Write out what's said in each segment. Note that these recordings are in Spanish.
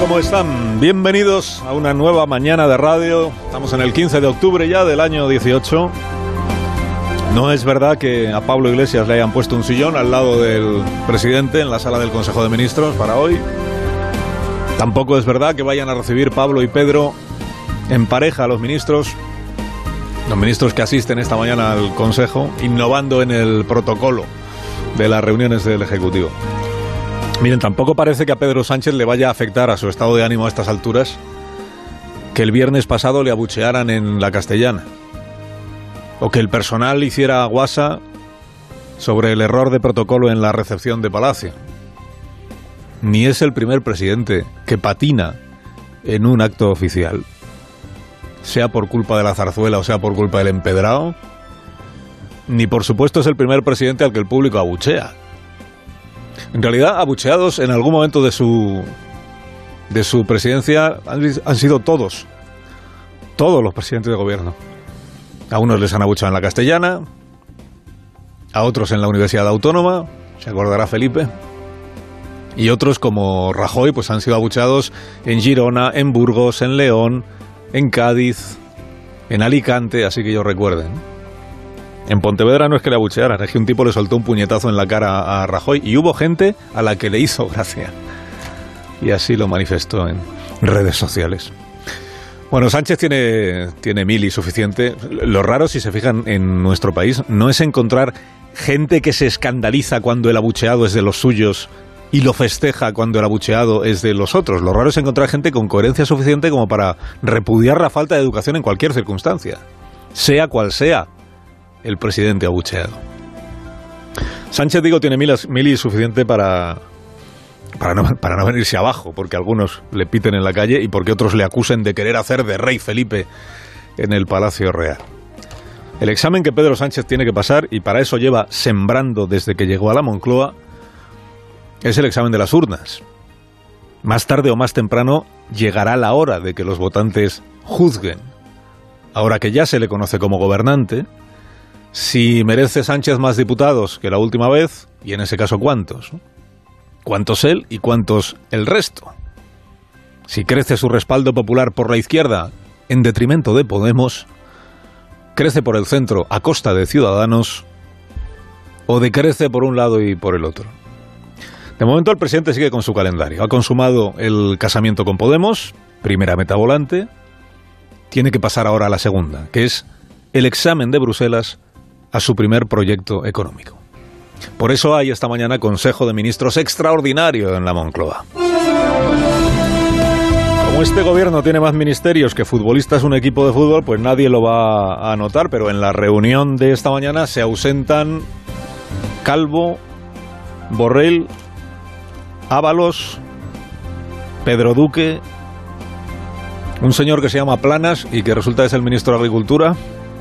¿Cómo están? Bienvenidos a una nueva mañana de radio. Estamos en el 15 de octubre ya del año 18. No es verdad que a Pablo Iglesias le hayan puesto un sillón al lado del presidente en la sala del Consejo de Ministros para hoy. Tampoco es verdad que vayan a recibir Pablo y Pedro en pareja a los ministros que asisten esta mañana al Consejo, innovando en el protocolo de las reuniones del Ejecutivo. Miren, tampoco parece que a Pedro Sánchez le vaya a afectar a su estado de ánimo a estas alturas que el viernes pasado le abuchearan en la Castellana, o que el personal hiciera guasa sobre el error de protocolo en la recepción de Palacio. Ni es el primer presidente que patina en un acto oficial, sea por culpa de la zarzuela o sea por culpa del empedrado, ni por supuesto es el primer presidente al que el público abuchea. En realidad, abucheados en algún momento de su presidencia han sido todos los presidentes de gobierno. A unos les han abucheado en la Castellana, a otros en la Universidad Autónoma, se acordará Felipe, y otros como Rajoy pues han sido abucheados en Girona, en Burgos, en León, en Cádiz, en Alicante, así que ellos recuerden. En Pontevedra no es que le abuchearan, es que un tipo le soltó un puñetazo en la cara a Rajoy y hubo gente a la que le hizo gracia. Y así lo manifestó en redes sociales. Bueno, Sánchez tiene mil y suficiente. Lo raro, si se fijan, en nuestro país no es encontrar gente que se escandaliza cuando el abucheado es de los suyos y lo festeja cuando el abucheado es de los otros. Lo raro es encontrar gente con coherencia suficiente como para repudiar la falta de educación en cualquier circunstancia, sea cual sea el presidente abucheado. Sánchez, digo, tiene mil y suficiente para no venirse abajo, porque algunos le piten en la calle y porque otros le acusen de querer hacer de rey Felipe en el Palacio Real. El examen que Pedro Sánchez tiene que pasar, y para eso lleva sembrando desde que llegó a la Moncloa, es el examen de las urnas. Más tarde o más temprano llegará la hora de que los votantes juzguen, ahora que ya se le conoce como gobernante, si merece Sánchez más diputados que la última vez, y en ese caso cuántos. ¿Cuántos él y cuántos el resto? Si crece su respaldo popular por la izquierda en detrimento de Podemos, crece por el centro a costa de Ciudadanos, o decrece por un lado y por el otro. De momento el presidente sigue con su calendario. Ha consumado el casamiento con Podemos, primera meta volante. Tiene que pasar ahora a la segunda, que es el examen de Bruselas a su primer proyecto económico. Por eso hay esta mañana Consejo de Ministros extraordinario en la Moncloa. Como este gobierno tiene más ministerios que futbolistas un equipo de fútbol, pues nadie lo va a notar, pero en la reunión de esta mañana se ausentan Calvo, Borrell, Ábalos, Pedro Duque, un señor que se llama Planas y que resulta que es el ministro de Agricultura,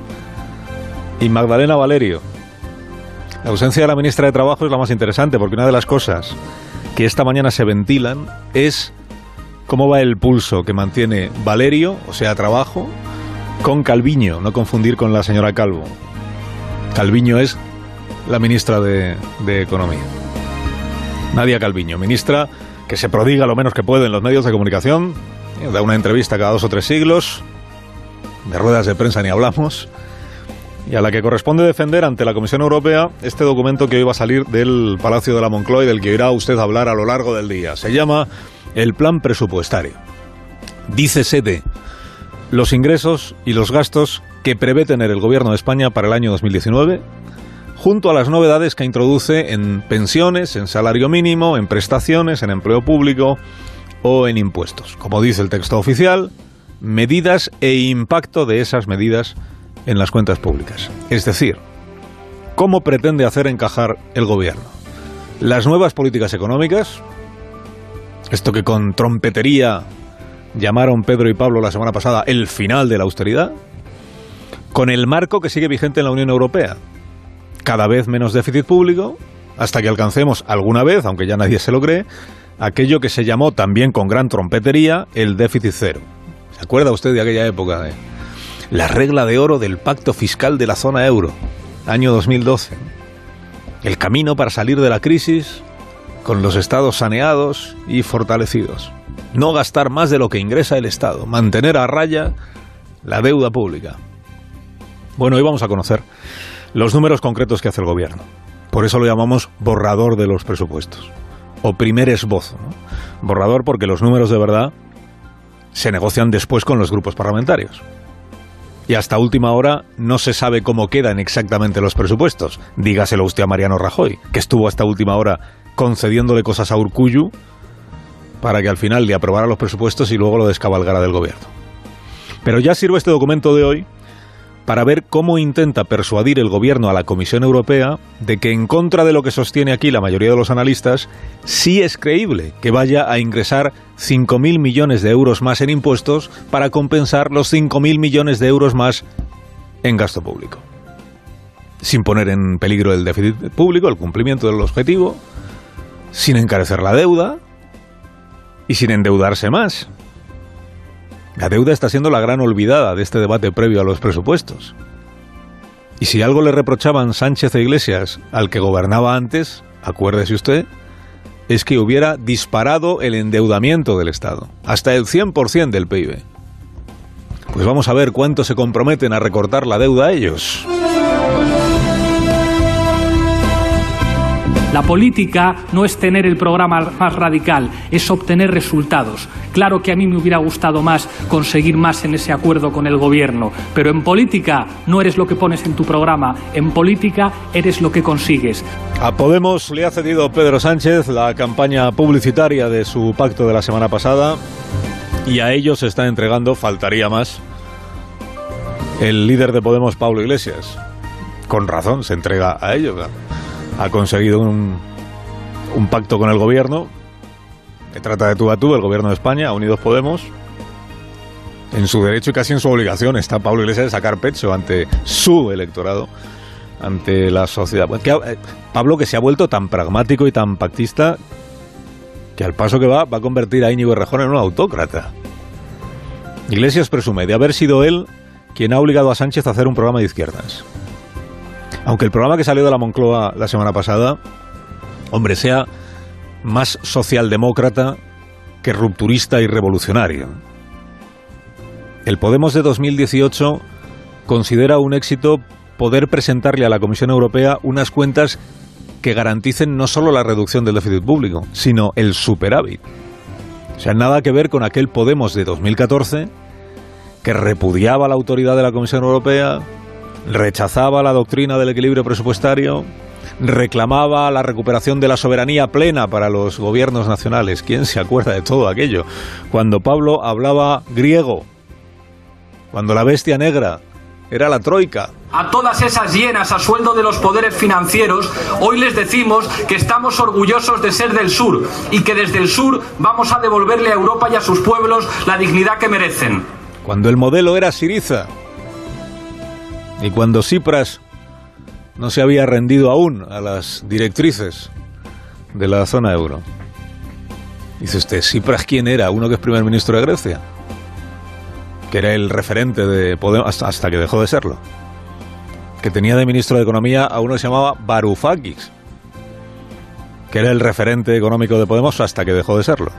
y Magdalena Valerio. La ausencia de la ministra de Trabajo es la más interesante, porque una de las cosas que esta mañana se ventilan es cómo va el pulso que mantiene Valerio, o sea, Trabajo, con Calviño, no confundir con la señora Calvo. Calviño es la ministra de Economía. Nadia Calviño, ministra que se prodiga lo menos que puede en los medios de comunicación, da una entrevista cada 2 o 3 siglos, de ruedas de prensa ni hablamos, y a la que corresponde defender ante la Comisión Europea este documento que hoy va a salir del Palacio de la Moncloa y del que oirá usted hablar a lo largo del día. Se llama el Plan Presupuestario. Dícese de los ingresos y los gastos que prevé tener el Gobierno de España para el año 2019, junto a las novedades que introduce en pensiones, en salario mínimo, en prestaciones, en empleo público o en impuestos. Como dice el texto oficial, medidas e impacto de esas medidas en las cuentas públicas. Es decir, ¿cómo pretende hacer encajar el gobierno las nuevas políticas económicas, esto que con trompetería llamaron Pedro y Pablo la semana pasada el final de la austeridad, con el marco que sigue vigente en la Unión Europea? Cada vez menos déficit público, hasta que alcancemos alguna vez, aunque ya nadie se lo cree, aquello que se llamó también con gran trompetería el déficit cero. ¿Se acuerda usted de aquella época? La regla de oro del pacto fiscal de la zona euro, año 2012. El camino para salir de la crisis con los estados saneados y fortalecidos. No gastar más de lo que ingresa el Estado, mantener a raya la deuda pública. Bueno, hoy vamos a conocer los números concretos que hace el gobierno. Por eso lo llamamos borrador de los presupuestos, o primer esbozo, ¿no? Borrador porque los números de verdad se negocian después con los grupos parlamentarios. Y hasta última hora no se sabe cómo quedan exactamente los presupuestos. Dígaselo usted a Mariano Rajoy, que estuvo hasta última hora concediéndole cosas a Urkullu para que al final le aprobara los presupuestos y luego lo descabalgara del gobierno. Pero ya sirve este documento de hoy para ver cómo intenta persuadir el gobierno a la Comisión Europea de que, en contra de lo que sostiene aquí la mayoría de los analistas, sí es creíble que vaya a ingresar 5.000 millones de euros más en impuestos para compensar los 5.000 millones de euros más en gasto público, sin poner en peligro el déficit público, el cumplimiento del objetivo, sin encarecer la deuda y sin endeudarse más. La deuda está siendo la gran olvidada de este debate previo a los presupuestos. Y si algo le reprochaban Sánchez e Iglesias al que gobernaba antes, acuérdese usted, es que hubiera disparado el endeudamiento del Estado, hasta el 100% del PIB. Pues vamos a ver cuánto se comprometen a recortar la deuda ellos. La política no es tener el programa más radical, es obtener resultados. Claro que a mí me hubiera gustado más conseguir más en ese acuerdo con el gobierno, pero en política no eres lo que pones en tu programa, en política eres lo que consigues. A Podemos le ha cedido Pedro Sánchez la campaña publicitaria de su pacto de la semana pasada y a ellos se está entregando, faltaría más, el líder de Podemos, Pablo Iglesias. Con razón se entrega a ellos, ¿verdad? Ha conseguido un pacto con el gobierno que trata de tú a tú, el gobierno de España, a Unidos Podemos. En su derecho y casi en su obligación está Pablo Iglesias de sacar pecho ante su electorado, ante la sociedad. Pablo, que se ha vuelto tan pragmático y tan pactista que al paso que va a convertir a Íñigo Errejón en un autócrata. Iglesias presume de haber sido él quien ha obligado a Sánchez a hacer un programa de izquierdas. Aunque el programa que salió de la Moncloa la semana pasada, hombre, sea más socialdemócrata que rupturista y revolucionario. El Podemos de 2018 considera un éxito poder presentarle a la Comisión Europea unas cuentas que garanticen no solo la reducción del déficit público, sino el superávit. O sea, nada que ver con aquel Podemos de 2014 que repudiaba la autoridad de la Comisión Europea, rechazaba la doctrina del equilibrio presupuestario, reclamaba la recuperación de la soberanía plena para los gobiernos nacionales. ¿Quién se acuerda de todo aquello? Cuando Pablo hablaba griego, cuando la bestia negra era la troika. A todas esas hienas a sueldo de los poderes financieros, hoy les decimos que estamos orgullosos de ser del sur y que desde el sur vamos a devolverle a Europa y a sus pueblos la dignidad que merecen. Cuando el modelo era Syriza y cuando Tsipras no se había rendido aún a las directrices de la zona euro. Dice usted, ¿Tsipras quién era? Uno que es primer ministro de Grecia, que era el referente de Podemos hasta que dejó de serlo, que tenía de ministro de Economía a uno que se llamaba Varoufakis, que era el referente económico de Podemos hasta que dejó de serlo.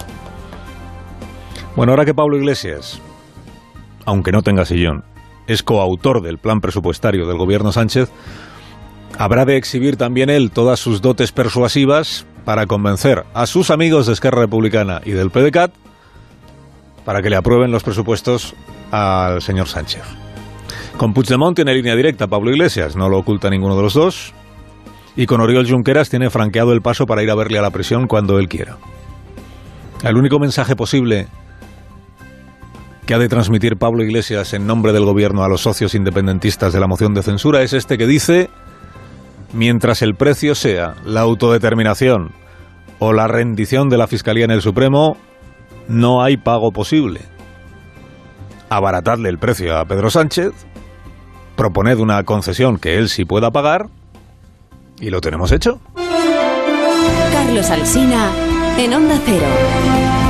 Bueno, ahora que Pablo Iglesias, aunque no tenga sillón, es coautor del plan presupuestario del gobierno Sánchez, habrá de exhibir también él todas sus dotes persuasivas para convencer a sus amigos de Esquerra Republicana y del PDeCAT para que le aprueben los presupuestos al señor Sánchez. Con Puigdemont tiene línea directa Pablo Iglesias, no lo oculta ninguno de los dos, y con Oriol Junqueras tiene franqueado el paso para ir a verle a la prisión cuando él quiera. El único mensaje posible que ha de transmitir Pablo Iglesias en nombre del gobierno a los socios independentistas de la moción de censura es este que dice: mientras el precio sea la autodeterminación o la rendición de la Fiscalía en el Supremo, no hay pago posible. Abaratadle el precio a Pedro Sánchez, proponed una concesión que él sí pueda pagar y lo tenemos hecho. Carlos Alsina en Onda Cero.